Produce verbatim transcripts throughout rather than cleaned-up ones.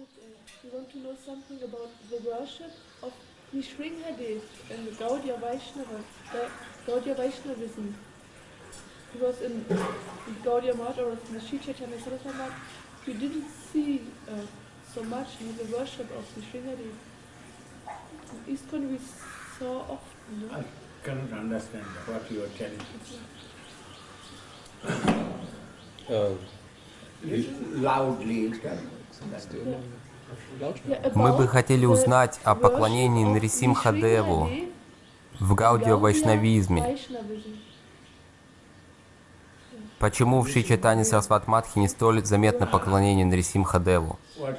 that uh, you want to know something about the worship of Nrsimhadev and Gaudiya Vaishnava, uh, Gaudiya Vaishnavism. Because in, in Gaudiya Math or in the Sri Chaitanya Saraswati Math, we didn't see uh, so much you know, the worship of Nrsimhadev. In ISKCON we saw often. No? I cannot understand what you are telling. Uh, Loudly tell. Мы бы хотели узнать о поклонении Нрисимха-деву в гаудия-вайшнавизме. Почему в Шри Чайтанья Сарасвати Матхе не столь заметно поклонение Нрисимха-деву?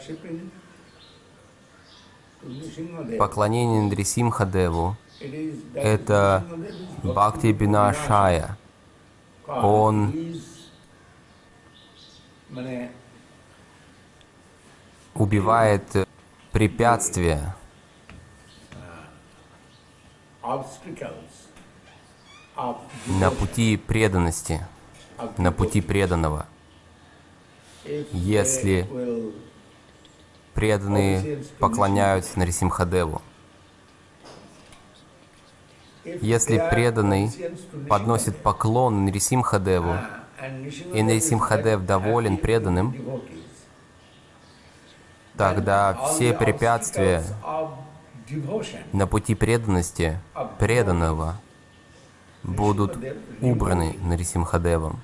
Поклонение Нрисимха-деву — это Бхакти Бинашая. Он убивает препятствия на пути преданности, на пути преданного. Если преданные поклоняются Нрисимха-деву, если преданный подносит поклон Нрисимха-деву, и Нрисимха-дев доволен преданным, тогда все препятствия на пути преданности преданного будут убраны Нрисимха-девом.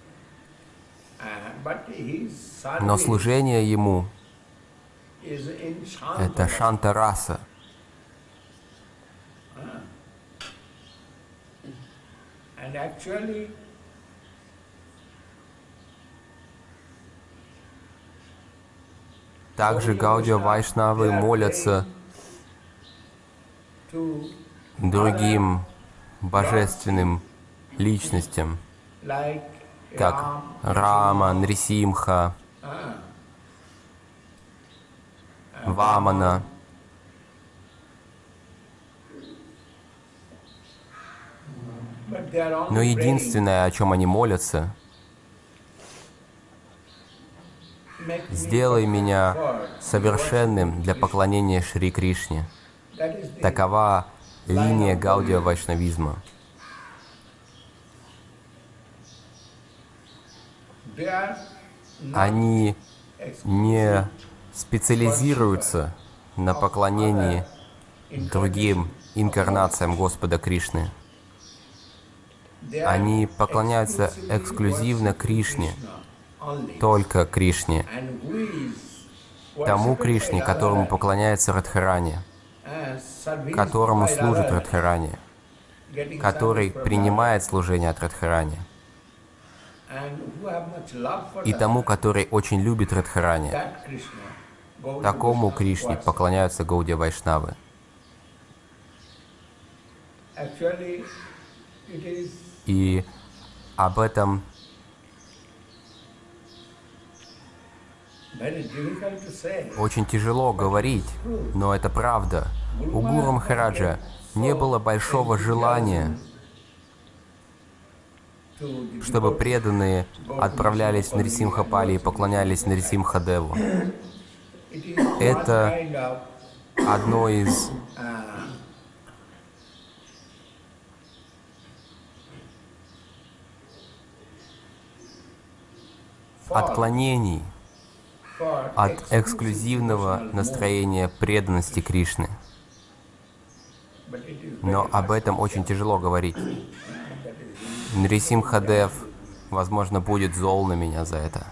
Но служение ему — это шанта-раса. Также гаудия-вайшнавы молятся другим божественным личностям, как Рама, Нрисимха, Вамана. Но единственное, о чем они молятся: «Сделай меня совершенным для поклонения Шри Кришне». Такова линия гаудия-вайшнавизма. Они не специализируются на поклонении другим инкарнациям Господа Кришны. Они поклоняются эксклюзивно Кришне, только Кришне, тому Кришне, которому поклоняется Радхарани, которому служит Радхарани, который принимает служение от Радхарани, и тому, который очень любит Радхарани. Такому Кришне поклоняются гаудия-вайшнавы. И об этом очень тяжело говорить, но это правда. У Гуру Махараджа не было большого желания, чтобы преданные отправлялись в Нрисимхапали и поклонялись Нрисимха-деву. Это одно из отклонений от эксклюзивного настроения преданности Кришны. Но об этом очень тяжело говорить. Нрисимха-дев, возможно, будет зол на меня за это.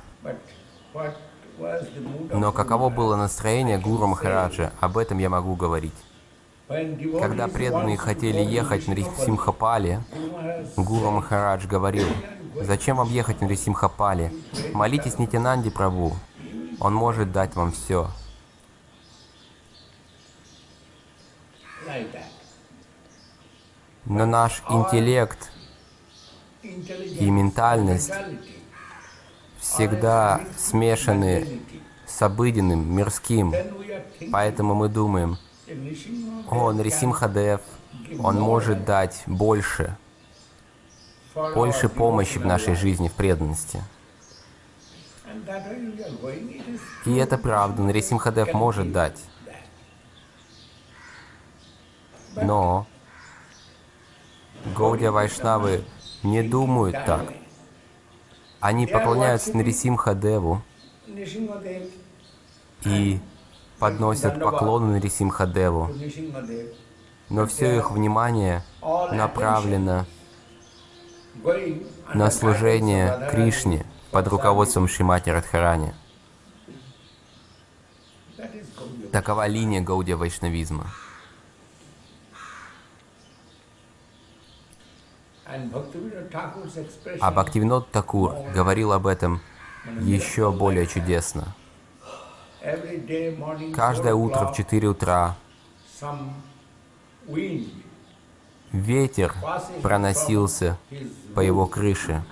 Но каково было настроение Гуру Махараджа, об этом я могу говорить. Когда преданные хотели ехать на Нрисимхапали, Гуру Махарадж говорил: «Зачем вам ехать на Нрисимхапали? Молитесь Нитянанде Прабху, он может дать вам все». Но наш интеллект и ментальность всегда смешаны с обыденным, мирским. Поэтому мы думаем: «О, Нрисимха-дев, он может дать больше, больше помощи в нашей жизни, в преданности». И это правда, Нарисимхадев может дать. Но Гаудия Вайшнавы не думают так. Они поклоняются Нарисимхадеву и подносят поклоны Нарисимхадеву, но все их внимание направлено на служение Кришне под руководством Шримати Радхарани. Такова линия Гаудия Вайшнавизма. А Бхактивинод Такур говорил об этом еще более чудесно. Каждое утро в четыре утра ветер проносился по его крыше.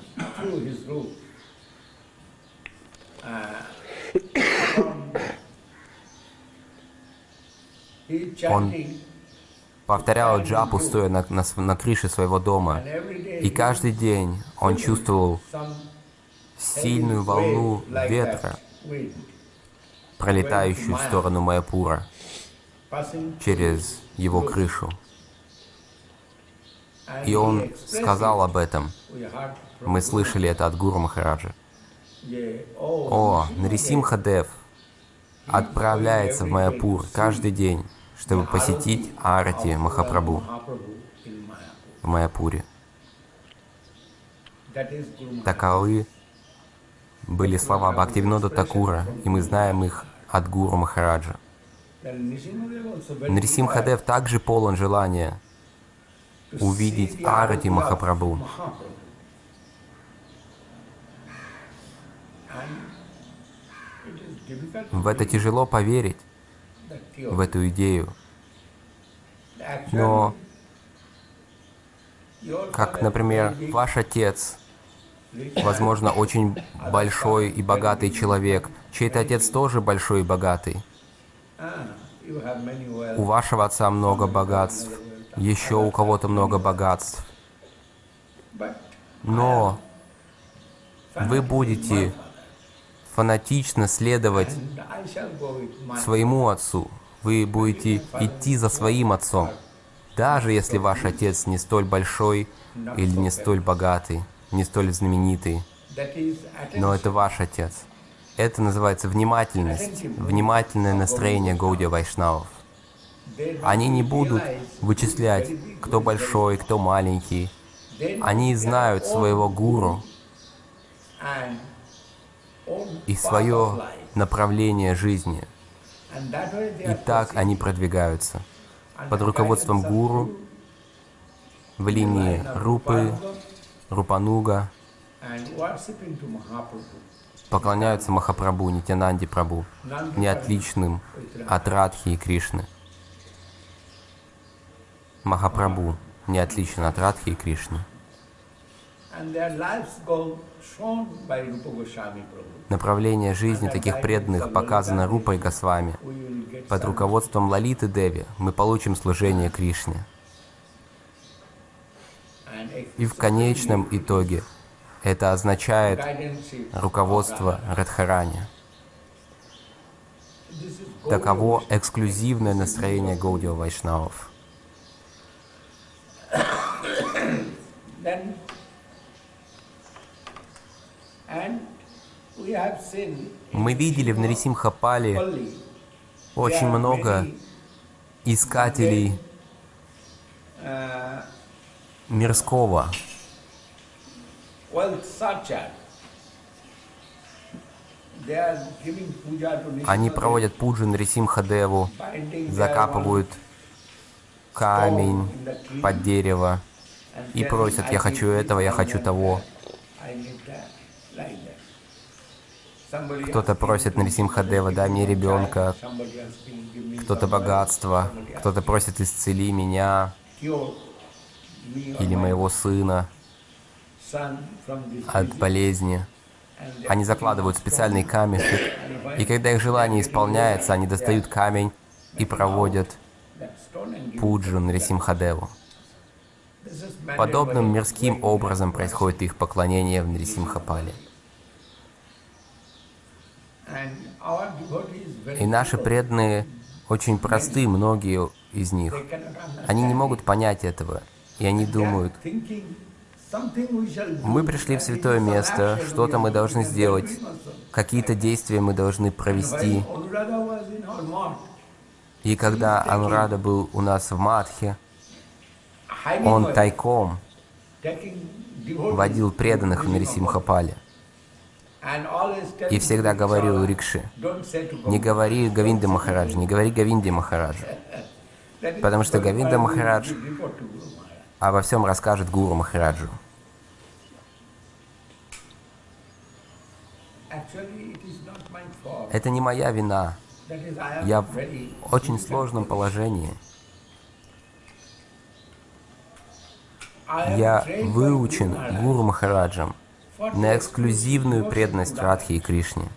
Он повторял джапу, стоя на, на, на крыше своего дома. И каждый день он чувствовал сильную волну ветра, пролетающую в сторону Майяпура через его крышу. И он сказал об этом. Мы слышали это от Гуру Махараджа. О, Нарисимхадев отправляется в Майяпур каждый день, чтобы посетить Арати Махапрабху в Майяпуре. Таковы были слова Бхактивинода Такура, и мы знаем их от Гуру Махараджа. Нарисимхадев также полон желания увидеть Арати Махапрабху. В это тяжело поверить, в эту идею. Но, как, например, ваш отец, возможно, очень большой и богатый человек, чей-то отец тоже большой и богатый. У вашего отца много богатств, еще у кого-то много богатств. Но вы будете фанатично следовать своему отцу. Вы будете идти за своим отцом, даже если ваш отец не столь большой или не столь богатый, не столь знаменитый. Но это ваш отец. Это называется внимательность, внимательное настроение Гаудия Вайшнавов. Они не будут вычислять, кто большой, кто маленький. Они знают своего гуру и свое направление жизни. И так они продвигаются. Под руководством гуру, в линии Рупы, Рупануга, поклоняются Махапрабху, Нитянанди Прабху, не отличным от Радхи и Кришны. Махапрабху не отличен от Радхи и Кришны. Направление жизни таких преданных показано Рупой Госвами. Под руководством Лалиты Деви мы получим служение Кришне. И в конечном итоге это означает руководство Радхарани. Таково эксклюзивное настроение Гаудия Вайшнавов. Мы видели в Нарисимхапале очень много искателей мирского. Они проводят пуджу Нарисимхадеву, закапывают камень под дерево и просят: «Я хочу этого, я хочу того». Кто-то просит Нарисимхадева: «Дай мне ребенка», кто-то богатство, кто-то просит: «Исцели меня» или моего сына от болезни. Они закладывают специальный камешек, и когда их желание исполняется, они достают камень и проводят пуджу Нарисимхадеву. Подобным мирским образом происходит их поклонение в Нарисимхапале. И наши преданные очень просты, многие из них. Они не могут понять этого. И они думают, мы пришли в святое место, что-то мы должны сделать, какие-то действия мы должны провести. И когда Анурада был у нас в Мадхе, он тайком водил преданных в Нарисимхапале. И всегда говорил Рикше: не говори Говинде Махараджа, не говори Говинде Махараджа. Потому что Говинда Махарадж обо всем расскажет Гуру Махараджу. Это не моя вина. Я в очень сложном положении. Я выучен Гуру Махараджем на эксклюзивную преданность Радхе и Кришне.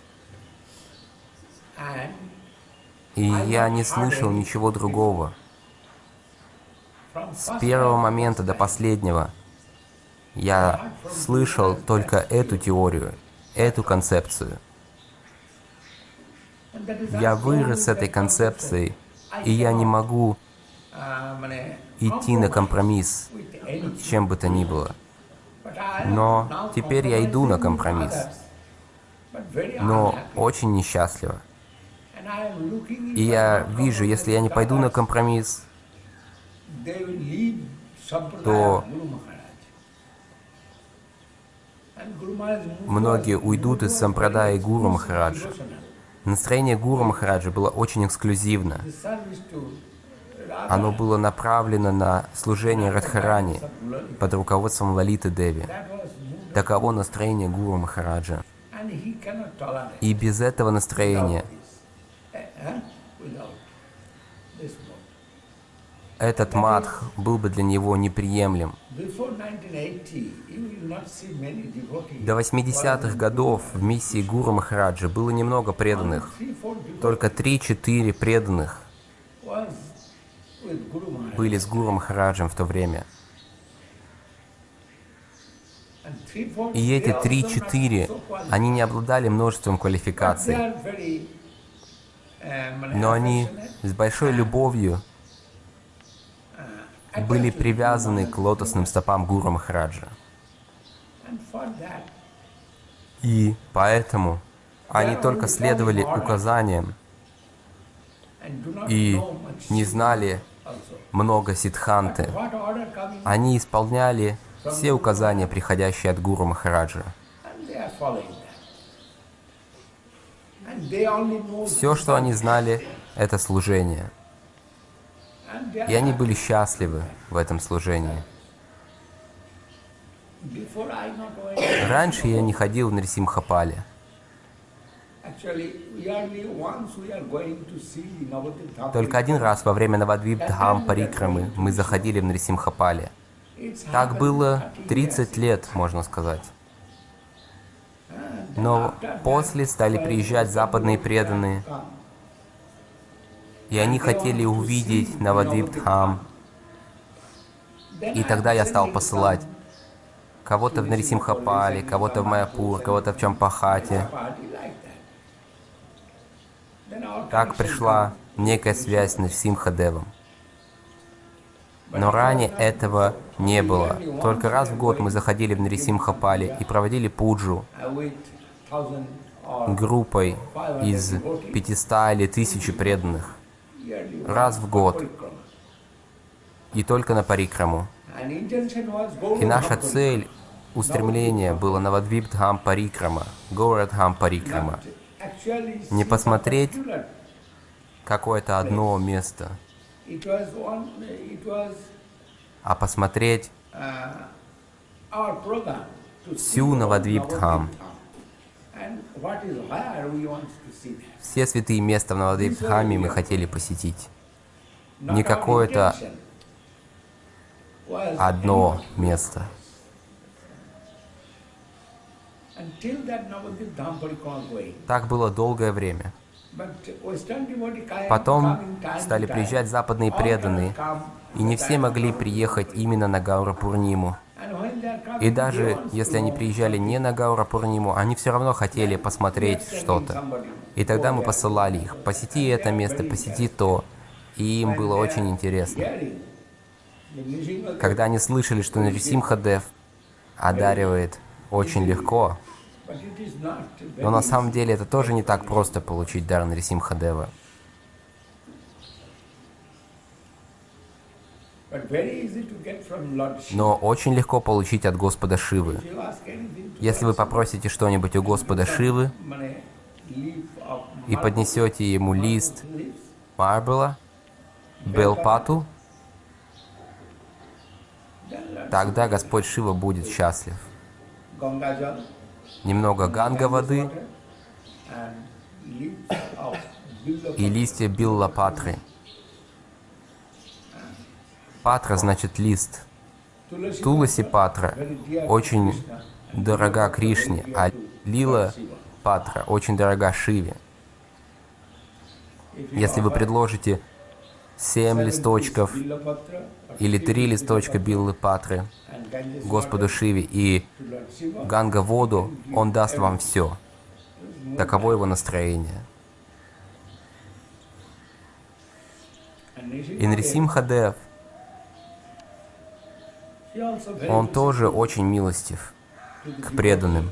И я не слышал ничего другого. С первого момента до последнего я слышал только эту теорию, эту концепцию. Я вырос с этой концепцией, и я не могу идти на компромисс с чем бы то ни было. Но теперь я иду на компромисс, но очень несчастливо. И я вижу, если я не пойду на компромисс, то многие уйдут из сампрадаи Гуру Махараджа. Настроение Гуру Махараджа было очень эксклюзивно. Оно было направлено на служение Радхарани под руководством Лалиты Деви. Таково настроение Гуру Махараджа. И без этого настроения этот мадх был бы для него неприемлем. До восьмидесятых годов в миссии Гуру Махараджа было немного преданных. Только три-четыре преданных были с Гуру Махараджем в то время. И эти три-четыре, они не обладали множеством квалификаций, но они с большой любовью были привязаны к лотосным стопам Гуру Махараджа. И поэтому они только следовали указаниям и не знали много сиддханты. Они исполняли все указания, приходящие от Гуру Махараджа. Все, что они знали, это служение. И они были счастливы в этом служении. Раньше я не ходил в Нарисимхапале. Только один раз во время Навадвип-дхам Парикрамы мы заходили в Нарисимхапале. Так было тридцать лет, можно сказать. Но после стали приезжать западные преданные, и они хотели увидеть Навадвип-дхам. И тогда я стал посылать кого-то в Нарисимхапале, кого-то в Майяпур, кого-то в Чампахате. Так пришла некая связь с Нарисимхадевом. Но ранее этого не было. Только раз в год мы заходили в Нарисимхапале и проводили пуджу группой из пятисот или тысячи преданных. Раз в год. И только на парикраму. И наша цель, устремление было Навадвип-дхам Парикрама, Горадхам Парикрама. Не посмотреть какое-то одно место, а посмотреть всю Навадвип-дхам. Все святые места в Навадвип-дхаме мы хотели посетить. Не какое-то одно место. Так было долгое время. Потом стали приезжать западные преданные, и не все могли приехать именно на Гаура Пурниму. И даже если они приезжали не на Гаура Пурниму, они все равно хотели посмотреть что-то. И тогда мы посылали их: посети это место, посети то. И им было очень интересно. Когда они слышали, что Нарисимхадев одаривает очень легко, но на самом деле это тоже не так просто получить дар Нарисимхадева. Но очень легко получить от Господа Шивы. Если вы попросите что-нибудь у Господа Шивы и поднесете ему лист марбла, белпату, тогда Господь Шива будет счастлив. Немного ганга воды и листья билла-патры. Патра значит лист. Туласи-патра очень дорога Кришне, а лила-патра очень дорога Шиве. Если вы предложите семь листочков или три листочка биллы-патры Господу Шиве и ганга-воду, Он даст вам все. Таково его настроение. И Нарисимхадев, он тоже очень милостив к преданным.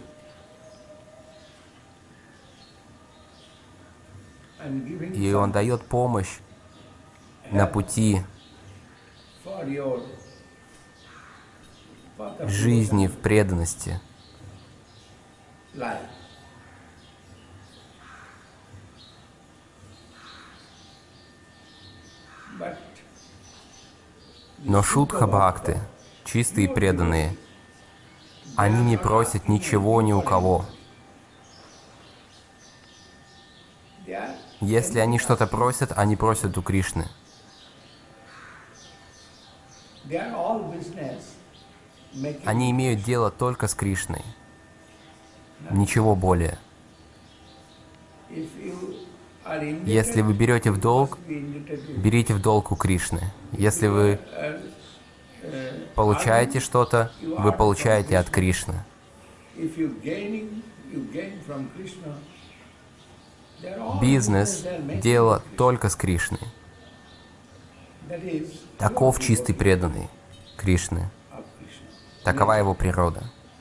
И он дает помощь на пути жизни в преданности. Но шудха-бхакты, чистые преданные, они не просят ничего ни у кого. Если они что-то просят, они просят у Кришны. Они имеют дело только с Кришной. Ничего более. Если вы берете в долг, берите в долг у Кришны. Если вы получаете что-то, вы получаете от Кришны. Бизнес — дело только с Кришной. Таков чистый преданный Кришны. Такова его природа.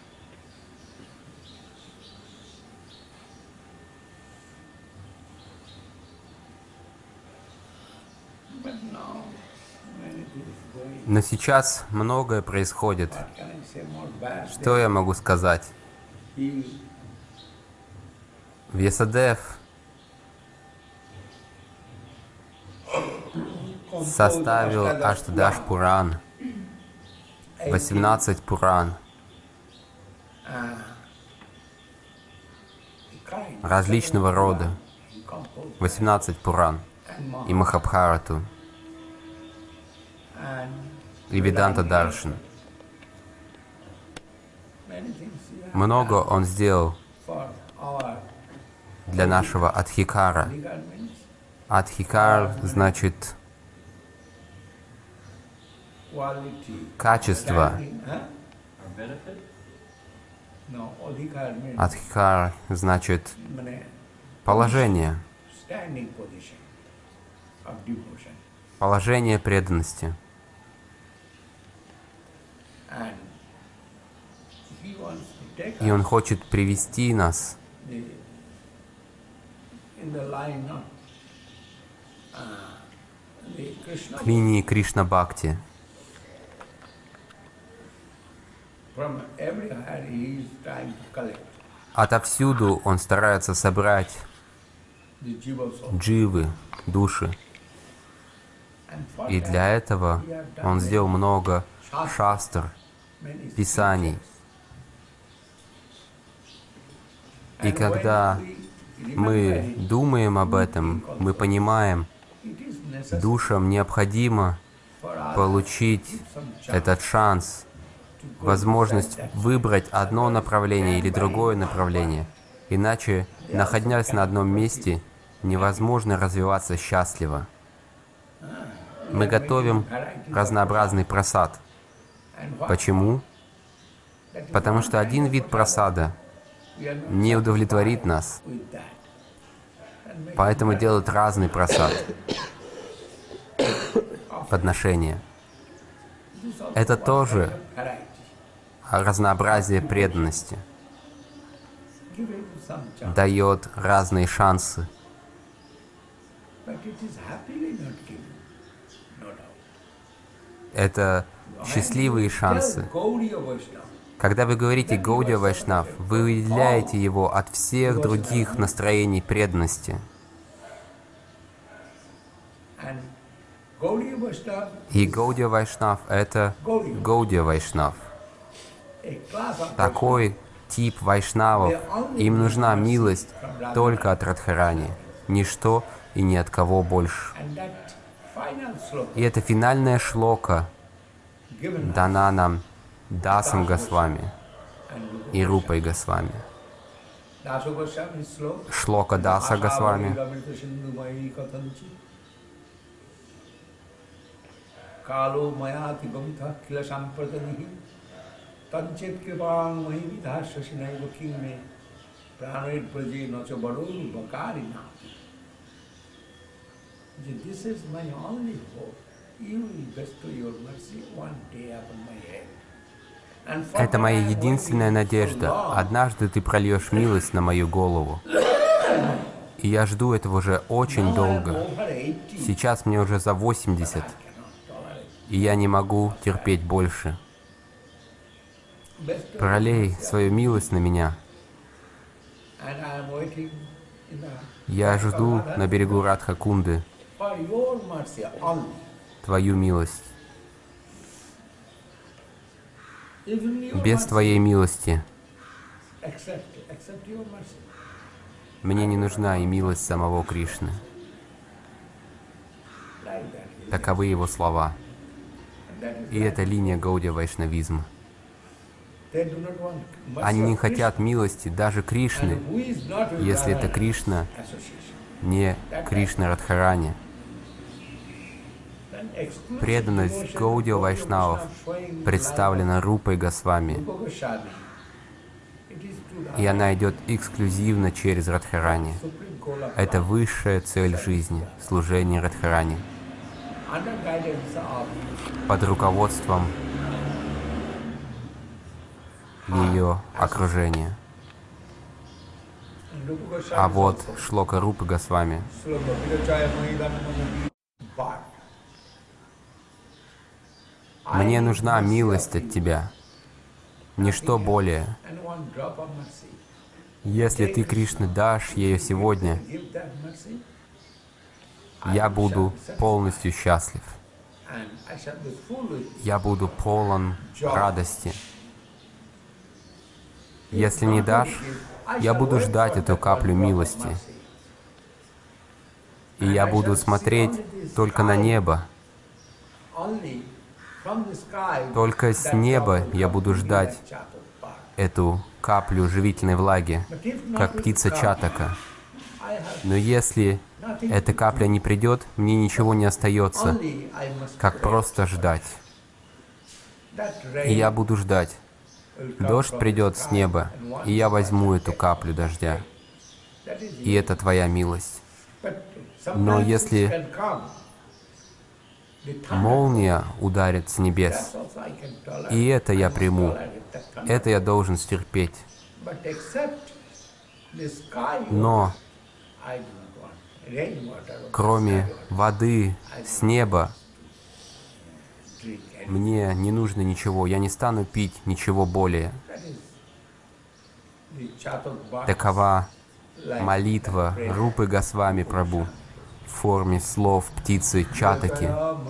Но сейчас многое происходит. Что я могу сказать? Вьясадев составил Аштадаш Пуран, восемнадцать Пуран, различного рода, восемнадцать Пуран, и Махабхарату, и Веданта Даршан. Много он сделал для нашего Адхикара. Адхикар значит качество. Адхикар значит положение. Положение преданности. И он хочет привести нас к линии Кришна-бхакти. Отовсюду он старается собрать дживы, души. И для этого он сделал много шастр, писаний. И когда мы думаем об этом, мы понимаем, душам необходимо получить этот шанс, возможность выбрать одно направление или другое направление. Иначе, находясь на одном месте, невозможно развиваться счастливо. Мы готовим разнообразный прасад. Почему? Потому что один вид прасада не удовлетворит нас. Поэтому делают разный прасад. Подношения. Это тоже разнообразие преданности. Дает разные шансы. Это счастливые шансы. Когда вы говорите Гаудия Вайшнав, вы выделяете его от всех других настроений преданности. И Гаудия Вайшнав — это Гаудия Вайшнав. Такой тип вайшнавов, им нужна милость только от Радхарани, ничто и ни от кого больше. И это финальная шлока дана нам Дасом Госвами и Рупой Госвами. Шлока Даса Госвами. Кало маяти бамита кила сампрадани танчет крипаং махивида шашинай вакиме пранет праже ночо бадони бакарина. This is my only hope. You will bestow your mercy one day upon my head. Это моя единственная надежда. Однажды ты прольешь милость на мою голову. И я жду этого уже очень долго. Сейчас мне уже за восемьдесят. И я не могу терпеть больше. Пролей свою милость на меня. Я жду на берегу Радха-кунды Твою милость. Без Твоей милости мне не нужна и милость самого Кришны. Таковы его слова. И это линия Гаудия Вайшнавизма. Они не хотят милости даже Кришны, если это Кришна не Кришна Радхарани. Преданность Гаудия Вайшнавов представлена Рупой Госвами, и она идет эксклюзивно через Радхарани. Это высшая цель жизни — служение Радхарани. Под руководством ее окружения. А вот шлока Рупы Госвами. Мне нужна милость от Тебя, ничто более. Если Ты, Кришна, дашь ее сегодня, я буду полностью счастлив. Я буду полон радости. Если не дашь, я буду ждать эту каплю милости. И я буду смотреть только на небо. Только с неба я буду ждать эту каплю живительной влаги, как птица Чатака. Но если эта капля не придет, мне ничего не остается, как просто ждать. И я буду ждать. Дождь придет с неба, и я возьму эту каплю дождя. И это Твоя милость. Но если молния ударит с небес, и это я приму, это я должен стерпеть. Но кроме воды с неба, мне не нужно ничего, я не стану пить ничего более. Такова молитва Рупы Госвами Прабху в форме слов птицы Чатаки.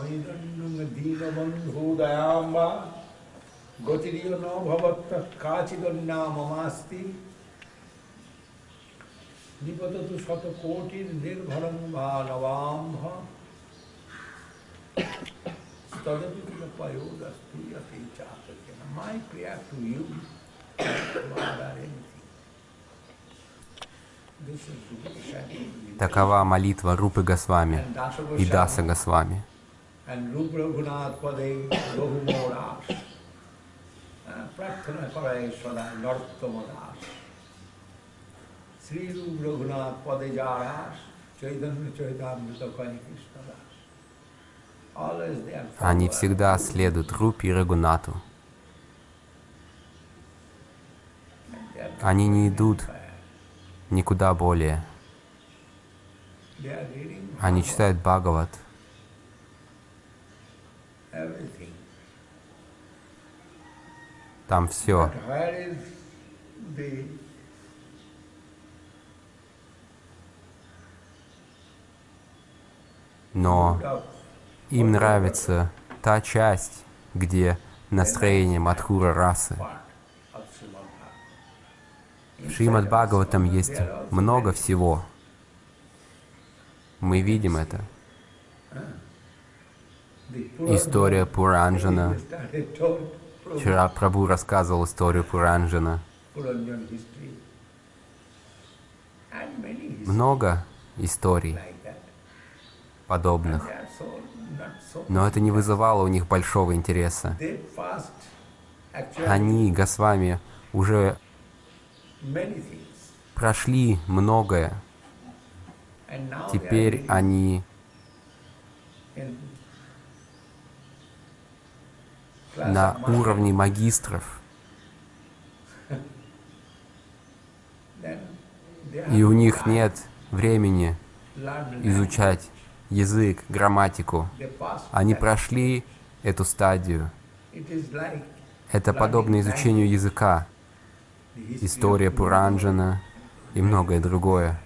Такова молитва Рупы Госвами и Даса Госвами. Они всегда следуют Рупи Рагунату. Они не идут никуда более. Они читают Бхагават. Там все. Но им нравится та часть, где настроение Мадхура расы. В Шримад Бхагаватам есть много всего. Мы видим это. История Пуранджана. Вчера Прабху рассказывал историю Пуранджана. Много историй подобных. Но это не вызывало у них большого интереса. Они, Госвами, уже прошли многое. Теперь они на уровне магистров. И у них нет времени изучать язык, грамматику. Они прошли эту стадию. Это подобно изучению языка. История Пуранджана и многое другое.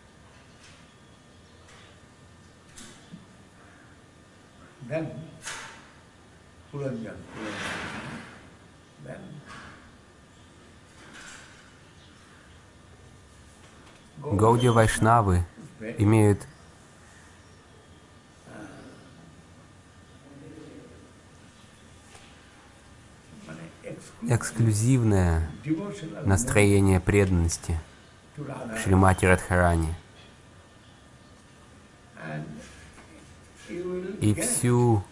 Гаудия Вайшнавы имеют эксклюзивное настроение преданности Шримати Радхарани. И всю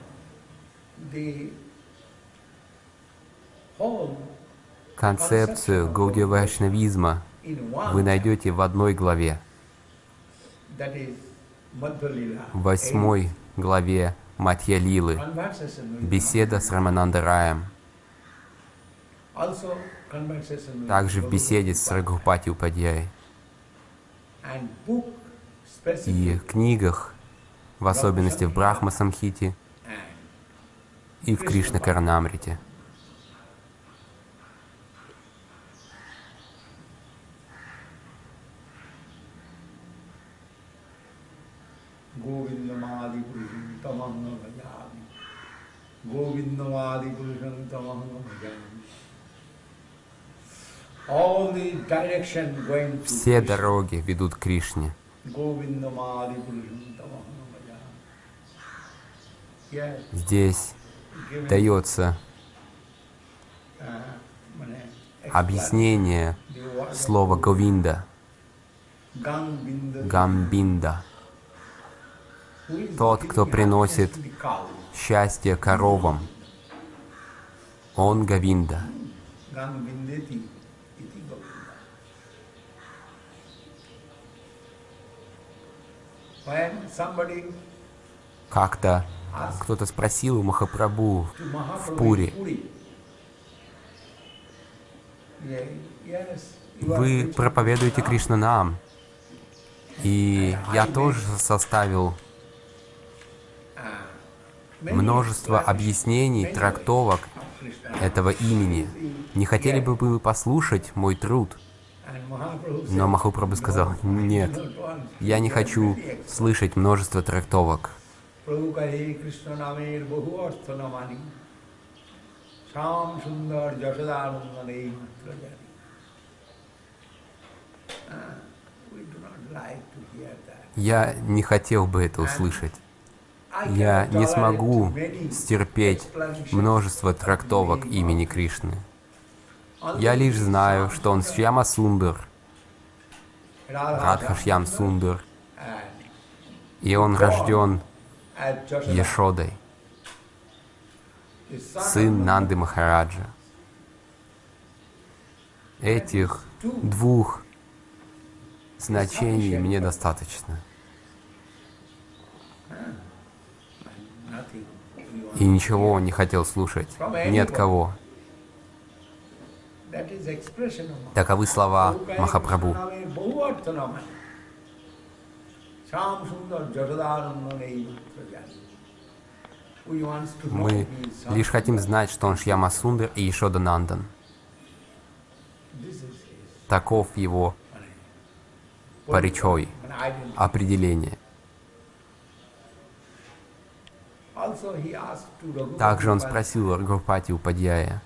концепцию Гаудия Вайшнавизма вы найдете в одной главе, в восьмой главе Мадхья Лилы, беседа с Рамананда Раем, также в беседе с Рагхупати Упадьяй и в книгах, в особенности в Брахма Самхите и в Кришна Каранамрите. Все дороги ведут к Кришне. Здесь дается объяснение слова Говинда, Гамбинда. Тот, кто приносит счастье коровам, он Говинда. Как-то кто-то спросил у Махапрабху в Пури: вы проповедуете Кришнанам, и я тоже составил множество объяснений, трактовок этого имени. Не хотели бы вы послушать мой труд? Но Махапрабху сказал: нет, я не хочу слышать множество трактовок. Я не хотел бы это услышать. Я не смогу стерпеть множество трактовок имени Кришны. Я лишь знаю, что он Шьяма Сундар, Радха Шьям Сундар, и он рожден Яшодой, сын Нанды Махараджа. Этих двух значений мне достаточно. И ничего он не хотел слушать, ни от кого. Таковы слова Махапрабху. Мы лишь хотим знать, что он Шьяма Сундар и Ешода Нандан. Таков его паричой, определение. Также он спросил Рагхупати Упадьяя,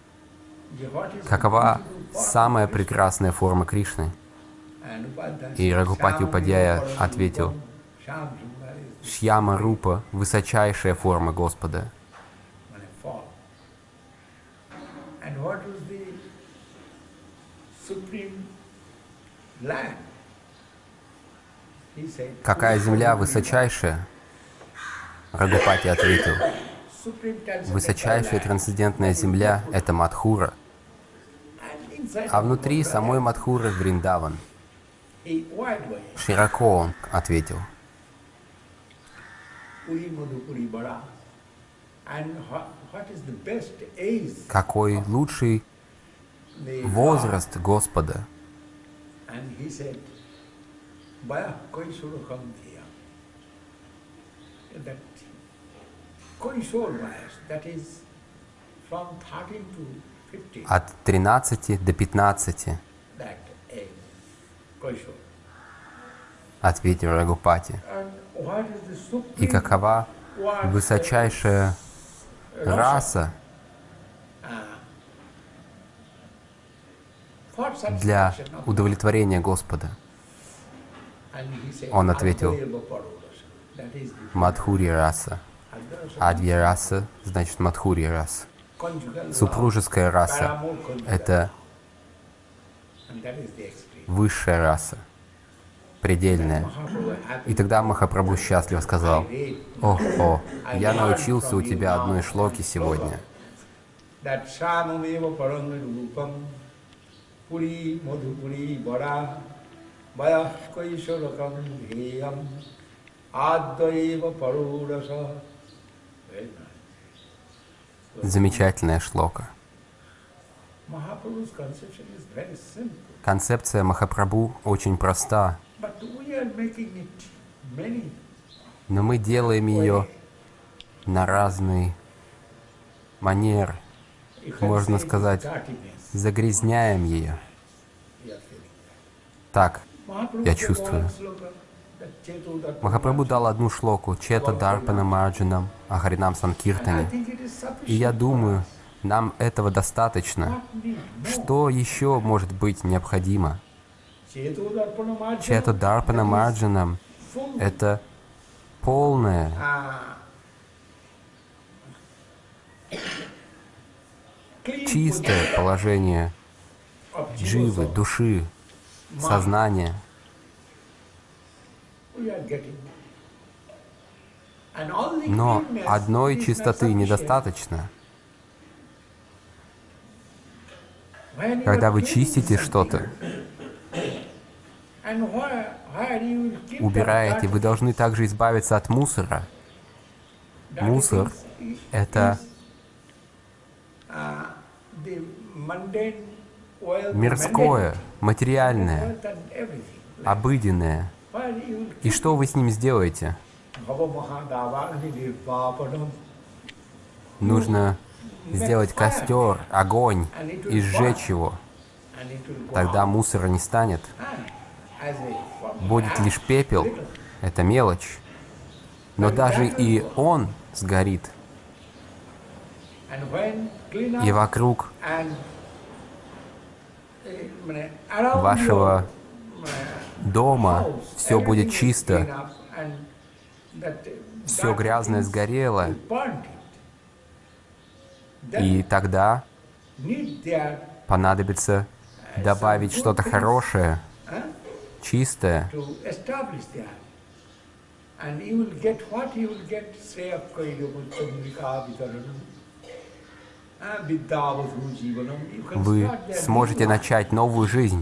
какова самая прекрасная форма Кришны? И Рагхупати Упадьяя ответил, Шьяма Рупа — высочайшая форма Господа. Какая земля высочайшая? Рагхупати ответил, высочайшая трансцендентная земля — это Мадхура, а внутри самой Мадхуры Вриндаван. Широко он ответил. Какой лучший возраст Господа? От тринадцати до пятнадцати, ответил Рагхупати. И какова высочайшая раса для удовлетворения Господа? Он ответил, Мадхури раса. Адья раса значит Мадхури раса. Супружеская раса — это высшая раса, предельная. И тогда Махапрабху счастливо сказал, «О-о, я научился у тебя одной шлоки сегодня». Замечательная шлока. Концепция Махапрабху очень проста, но мы делаем ее на разный манер, можно сказать, загрязняем ее. Так, я чувствую. Махапрабху дал одну шлоку Чета Дарпана Марджанам о Харинам Санкиртане. И я думаю, нам этого достаточно. Что еще может быть необходимо? Чета Дарпана Марджанам — это полное чистое положение дживы, души, сознания. Но одной чистоты недостаточно. Когда вы чистите что-то, убираете, вы должны также избавиться от мусора. Мусор — это мирское, материальное, обыденное. И что вы с ним сделаете? Нужно сделать костер, огонь и сжечь его. Тогда мусора не станет. Будет лишь пепел. Это мелочь. Но даже и он сгорит. И вокруг вашего дома все будет чисто, все грязное сгорело, и тогда понадобится добавить что-то хорошее, чистое. вы сможете начать новую жизнь.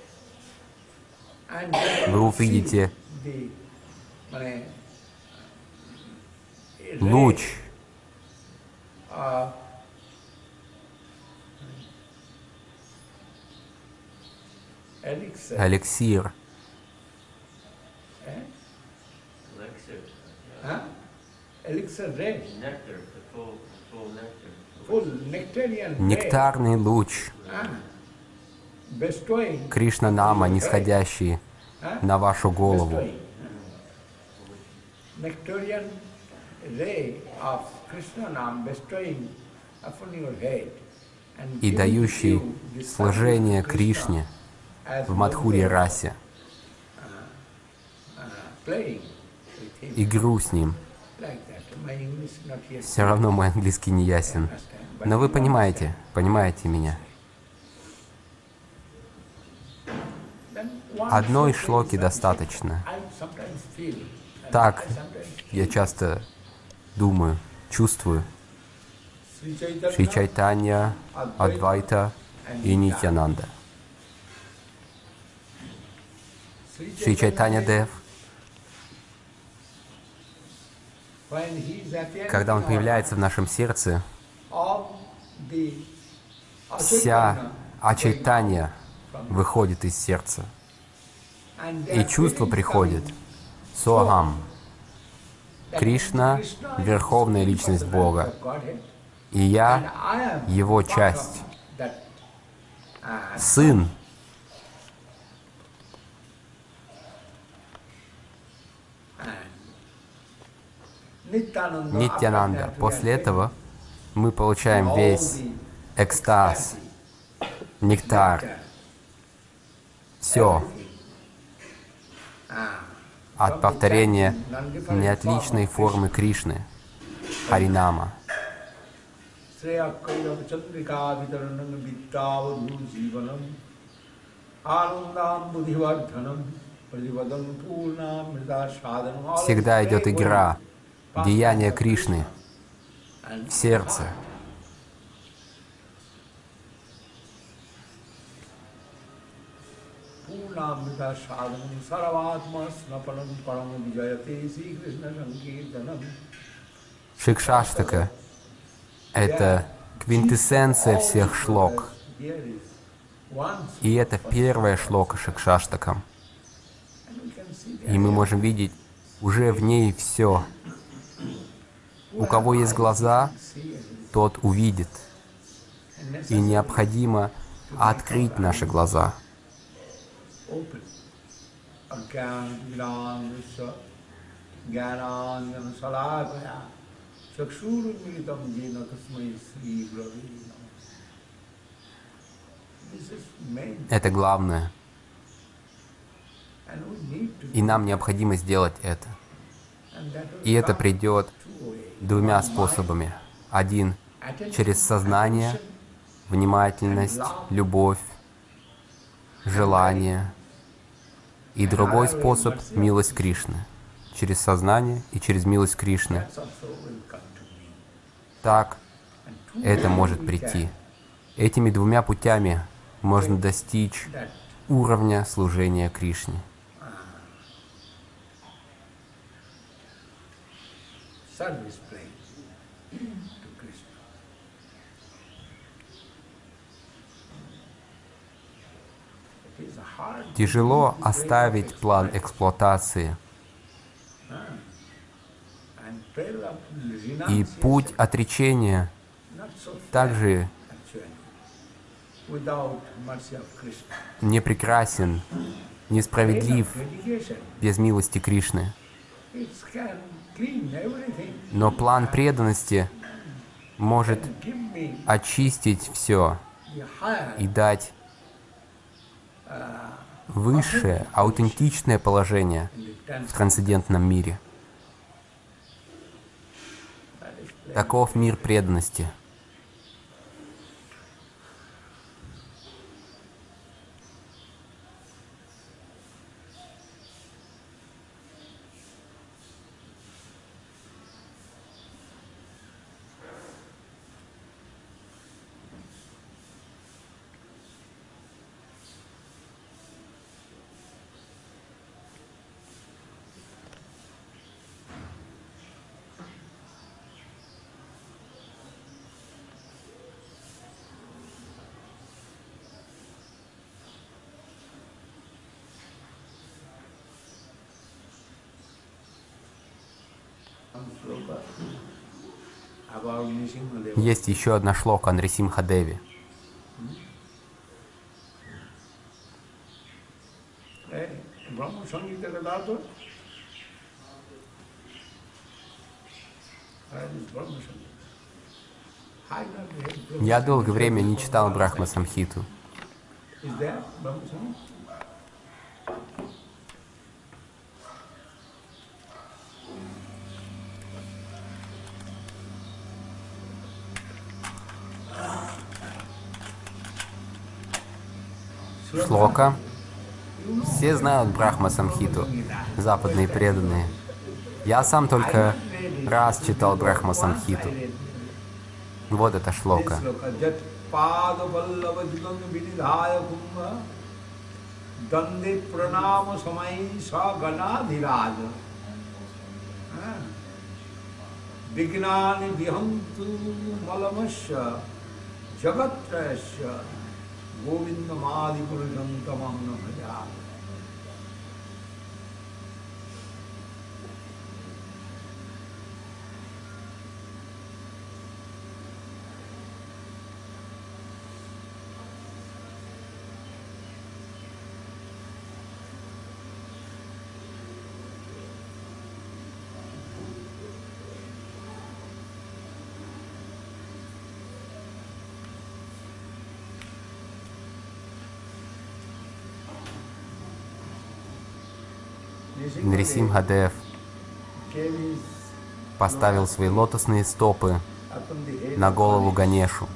Вы увидите луч, эликсир, нектарный луч, Кришна-нама, нисходящий на вашу голову. И дающий служение Кришне в Мадхуре расе. Игру с ним. Все равно мой английский не ясен. Но вы понимаете, понимаете меня. Одной шлоки достаточно. Так я часто думаю, чувствую. Шри Чайтанья, Адвайта и Нитьянанда. Шри Чайтанья Дев, когда он появляется в нашем сердце, вся Ачайтанья выходит из сердца. И чувство приходит. Соахам. Кришна — Верховная Личность Бога. И я — Его часть. Сын. Нитьянанда. После этого мы получаем весь экстаз, нектар, все от повторения неотличной формы Кришны, Харинама. Всегда идет игра, деяние Кришны в сердце. Шикшаштака — это квинтэссенция всех шлок. И это первая шлока Шикшаштакам. И мы можем видеть уже в ней все. У кого есть глаза, тот увидит. И необходимо открыть наши глаза. Это главное. И нам необходимо сделать это. И это придет двумя способами. Один — через сознание, внимательность, любовь, желание. И другой способ — милость Кришны. Через сознание и через милость Кришны. Так это может прийти. Этими двумя путями можно достичь уровня служения Кришне. Тяжело оставить план эксплуатации. И путь отречения также не прекрасен, несправедлив без милости Кришны. Но план преданности может очистить все и дать высшее, аутентичное положение в трансцендентном мире. Таков мир преданности. Есть еще одна шлока о Нрисимха-деве. Я долгое время не читал Брахма-самхиту. Шлока. Все знают Брахма-самхиту, западные преданные. Я сам только раз читал Брахма-самхиту. Вот эта шлока. Нрисимха-дев поставил свои лотосные стопы на голову Ганешу.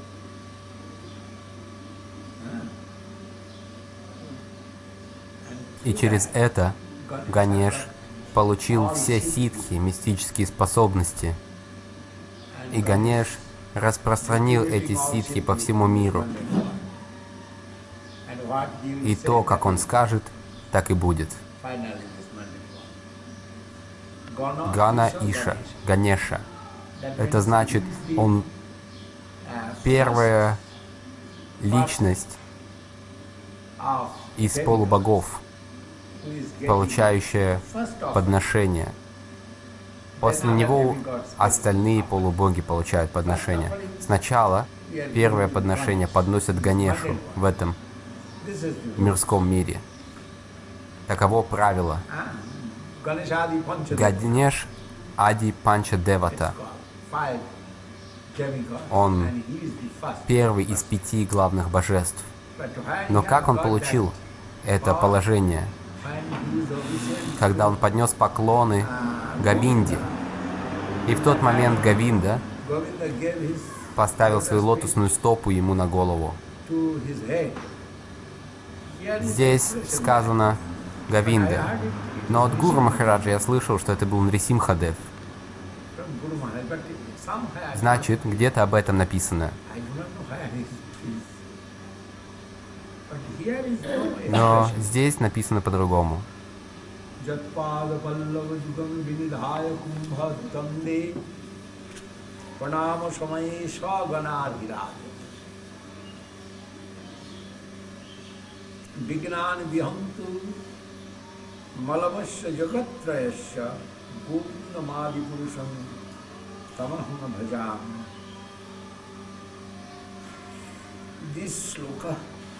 И через это Ганеш получил все ситхи, мистические способности. И Ганеш распространил эти ситхи по всему миру. И то, как он скажет, так и будет. Гана Иша, Ганеша. Это значит, он первая личность из полубогов, получающая подношение. После него остальные полубоги получают подношение. Сначала первое подношение подносят Ганешу в этом мирском мире. Таково правило. Ганеш Ади Панча Девата. Он первый из пяти главных божеств. Но как он получил это положение? Когда он поднес поклоны Говинде. И в тот момент Говинда поставил свою лотосную стопу ему на голову. Здесь сказано Говинда. Но от Гуру Махараджа я слышал, что это был Нрисимха-дев. Значит, где-то об этом написано. Но здесь написано по-другому. Malavasya jagatrayasya govindamadi purusham tamaham bhajam. This sloka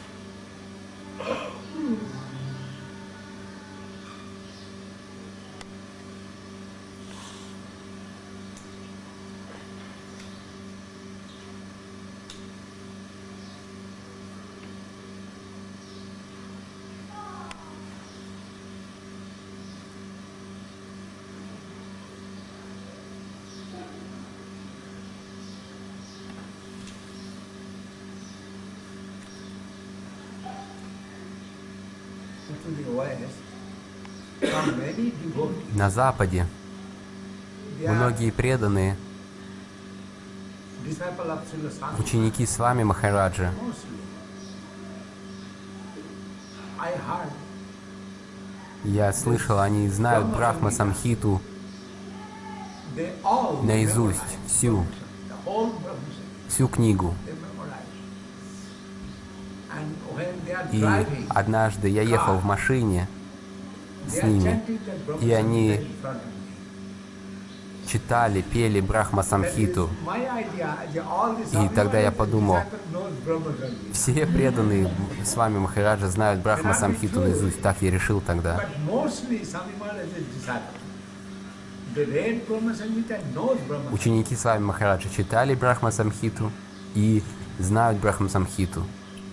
На Западе многие преданные, ученики Свами Махараджа, я слышал, они знают Брахма-самхиту наизусть, всю, всю книгу. И однажды я ехал в машине с ними, и они читали, пели Брахма Самхиту. И тогда я подумал, все преданные с вами Махараджа знают Брахма Самхиту наизусть. Так я решил тогда. Ученики с вами Махараджа читали Брахма Самхиту и знают Брахма Самхиту.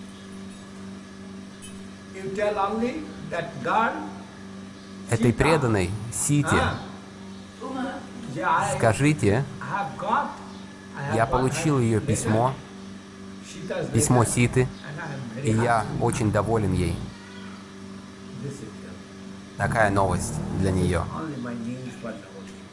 Этой преданной Сите скажите, я получил ее письмо, письмо Ситы, и я очень доволен ей. Такая новость для нее.